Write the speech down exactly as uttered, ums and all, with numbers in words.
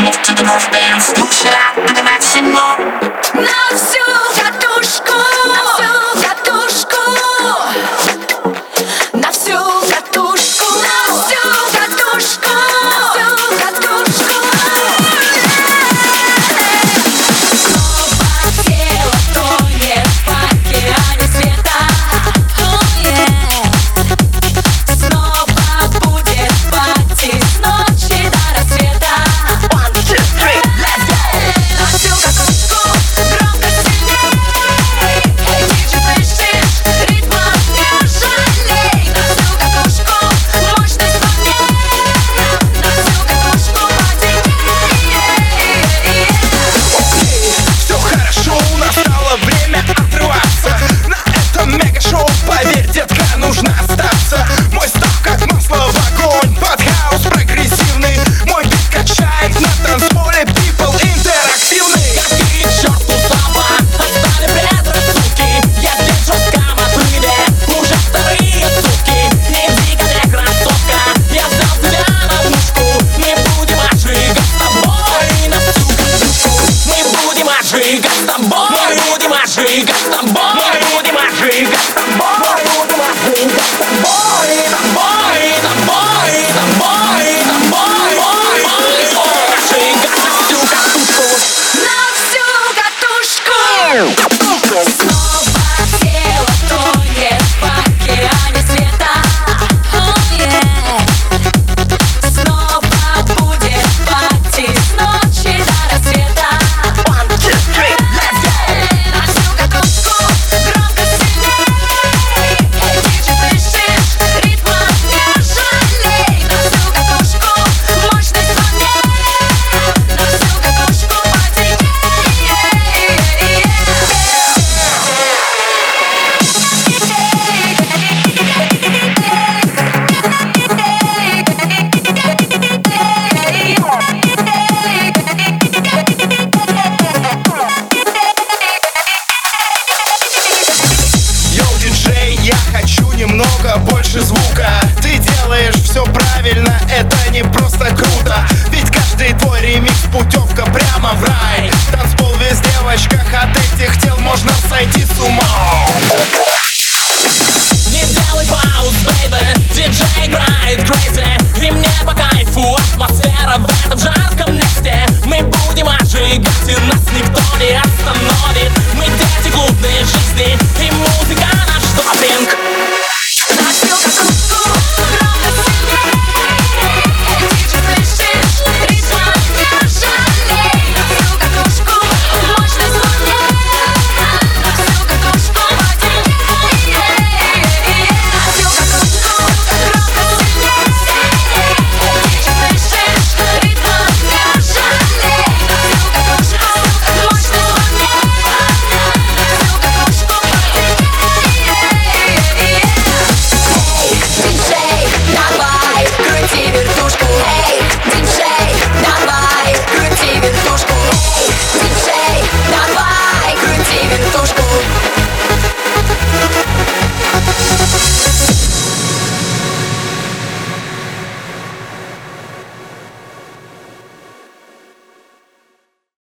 На всю катушку, на всю катушку, на всю катушку, на всю катушку, на всю катушку. Снова тело тонет в океане света. Oh, yeah. Снова будет пати с ночи до рассвета. One, two, three, let's go! На всю катушку, громко сильней. Эй, диджей, слышишь? Ритма не жалей. На всю катушку, мощность слабней. На всю катушку, потяней. Все хорошо, настало время отрываться. На этом мега-шоу, поверь, детка, нужно остаться. Мой став как масло в огонь, под хаус прогрессивный. Мой бит качает на танцполе, people интерактивный. Какие к черту слова, отстали предрассудки. Я здесь в жестком отрыве, уже вторые сутки. Иди ко мне, красотка, я взял тебя на мушку. Мы будем отжигать с тобой на всю катушку. Мы будем отжигать с тобой, мы будем отжигать с тобой, мы будем отжигать с тобой, мы будем отжигать с тобой, тобой, тобой, тобой, тобой, тобой, отжигать на всю катушку. На всю катушку. Снова тело тонет в океане света. Oh, yeah. Снова будет пати с ночи до рассвета. One, two, three, let's go! На всю катушку, громко сильней. Эй, диджей, слышишь? Ритма не жалей. На всю катушку, мощность слабней. На всю катушку, потяней. Йоу, диджей, я хочу немного больше звука.